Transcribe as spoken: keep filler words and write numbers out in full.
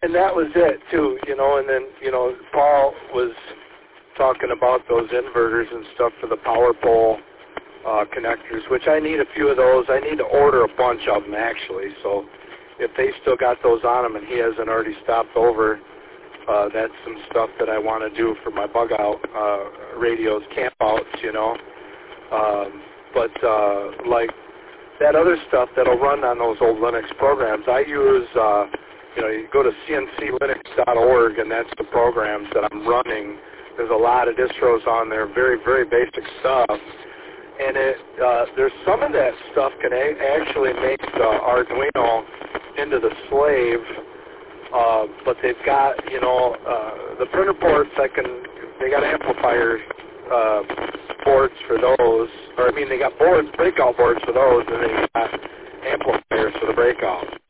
and that was it too, you know. And then you know, Paul was talking about those inverters and stuff for the power pole uh, connectors, which I need a few of those. I need to order a bunch of them actually. So if they still got those on them and he hasn't already stopped over, uh, that's some stuff that I want to do for my bug out uh, radios, camp outs, you know. Um, but uh, like that other stuff that'll run on those old Linux programs, I use, uh, you know, you go to c n c linux dot org and that's the programs that I'm running. There's a lot of distros on there, very, very basic stuff. And it, uh, there's some of that stuff can a- actually make the Arduino into the slave, uh, but they've got, you know, uh, the printer ports I can, they got amplifier uh, boards for those, or I mean they got boards, breakout boards for those, and they got amplifiers for the breakout.